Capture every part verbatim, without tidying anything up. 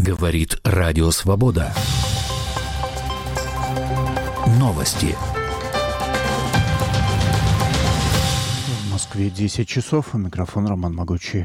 Говорит Радио Свобода. Новости. В Москве десять часов. У микрофона Роман Могучий.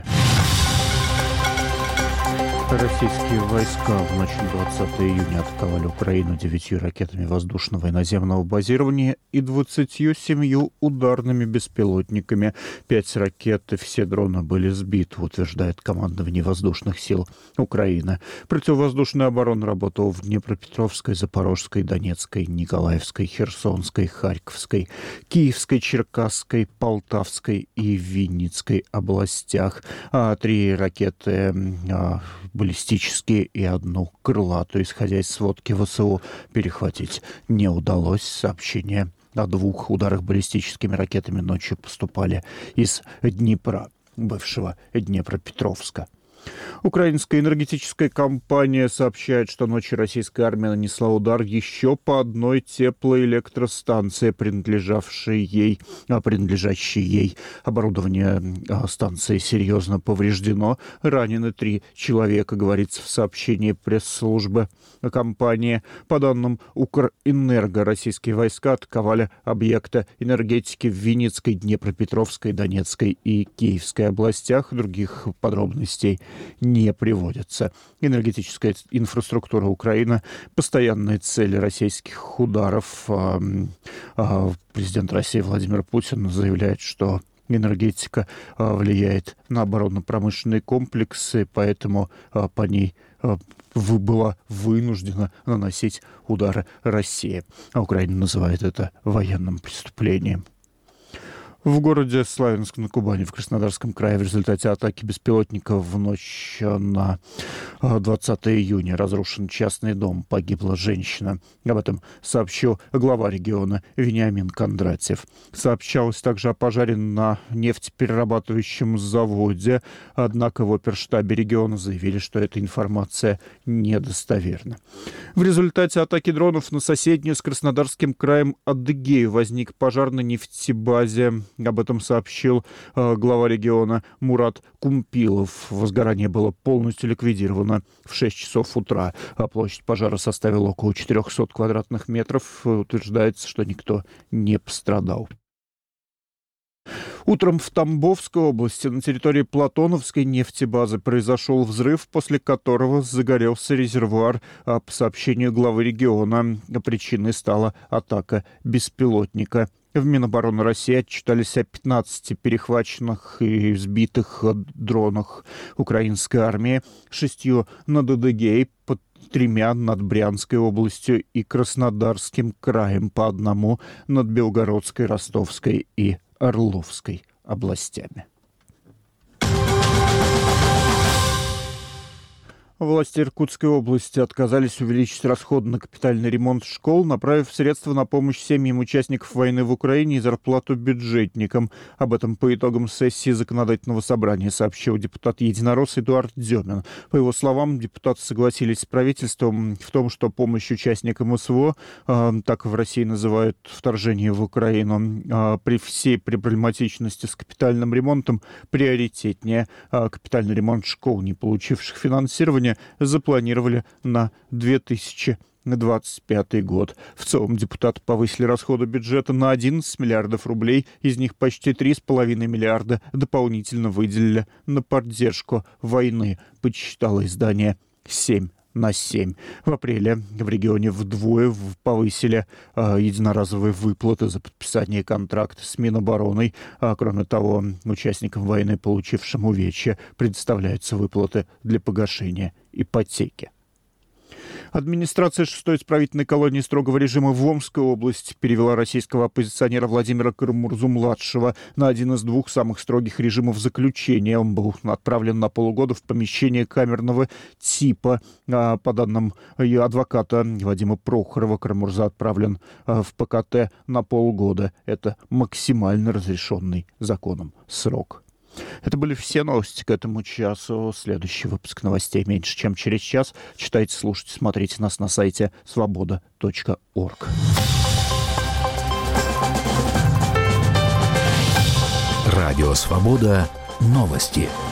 Российские войска в ночь на двадцатое июня атаковали Украину девятью ракетами воздушного и наземного базирования и двадцатью семью ударными беспилотниками. Пять ракет и все дроны были сбиты, утверждает командование воздушных сил Украины. Противовоздушная оборона работала в Днепропетровской, Запорожской, Донецкой, Николаевской, Херсонской, Харьковской, Киевской, Черкасской, Полтавской и Винницкой областях. А три ракеты а, баллистические и одну крылатую, исходя из сводки ВСУ, перехватить не удалось. Сообщения о двух ударах баллистическими ракетами ночью поступали из Днепра, бывшего Днепропетровска. Украинская энергетическая компания сообщает, что ночью российская армия нанесла удар еще по одной теплоэлектростанции, принадлежавшей ей, а принадлежащей ей. Оборудование станции серьезно повреждено. Ранены три человека, говорится в сообщении пресс-службы компании. По данным Укрэнерго, российские войска атаковали объекты энергетики в Винницкой, Днепропетровской, Донецкой и Киевской областях. Других подробностей не приводится. Энергетическая инфраструктура Украины — постоянные цели российских ударов. Президент России Владимир Путин заявляет, что энергетика влияет на оборонно-промышленные комплексы, поэтому по ней была вынуждена наносить удары Россия. А Украина называет это военным преступлением. В городе Славянск на Кубани в Краснодарском крае в результате атаки беспилотников в ночь на двадцатое июня разрушен частный дом, погибла женщина. Об этом сообщил глава региона Вениамин Кондратьев. Сообщалось также о пожаре на нефтеперерабатывающем заводе, однако в оперштабе региона заявили, что эта информация недостоверна. В результате атаки дронов на соседнюю с Краснодарским краем Адыгею возник пожар на нефтебазе. Об этом сообщил э, глава региона Мурат Кумпилов. Возгорание было полностью ликвидировано в шесть часов утра, а площадь пожара составила около четырехсот квадратных метров. Утверждается, что никто не пострадал. Утром в Тамбовской области на территории Платоновской нефтебазы произошел взрыв, после которого загорелся резервуар. А по сообщению главы региона, причиной стала атака беспилотника. В Минобороны России отчитались о пятнадцати перехваченных и сбитых дронах украинской армии, шестью над Адыгеей, по тремя над Брянской областью и Краснодарским краем, по одному над Белгородской, Ростовской и Орловской областями. Власти Иркутской области отказались увеличить расходы на капитальный ремонт школ, направив средства на помощь семьям участников войны в Украине и зарплату бюджетникам. Об этом по итогам сессии законодательного собрания сообщил депутат-единорос Эдуард Демин. По его словам, депутаты согласились с правительством в том, что помощь участникам СВО, э, так в России называют вторжение в Украину, э, при всей проблематичности с капитальным ремонтом приоритетнее. Э, капитальный ремонт школ, не получивших финансирования, запланировали на две тысячи двадцать пятый год. В целом депутаты повысили расходы бюджета на одиннадцать миллиардов рублей, из них почти три с половиной миллиарда дополнительно выделили на поддержку войны, подсчитало издание «семь на семь». В апреле в регионе вдвое повысили э, единоразовые выплаты за подписание контракта с Минобороной. А, кроме того, участникам войны, получившим увечья, предоставляются выплаты для погашения ипотеки. Администрация шестой исправительной колонии строгого режима в Омской области перевела российского оппозиционера Владимира Карамурзу-младшего на один из двух самых строгих режимов заключения. Он был отправлен на полугода в помещение камерного типа. По данным адвоката Вадима Прохорова, Карамурза отправлен в ПКТ на полгода. Это максимально разрешенный законом срок. Это были все новости к этому часу. Следующий выпуск новостей меньше, чем через час. Читайте, слушайте, смотрите нас на сайте свобода точка орг. Радио «Свобода». Новости.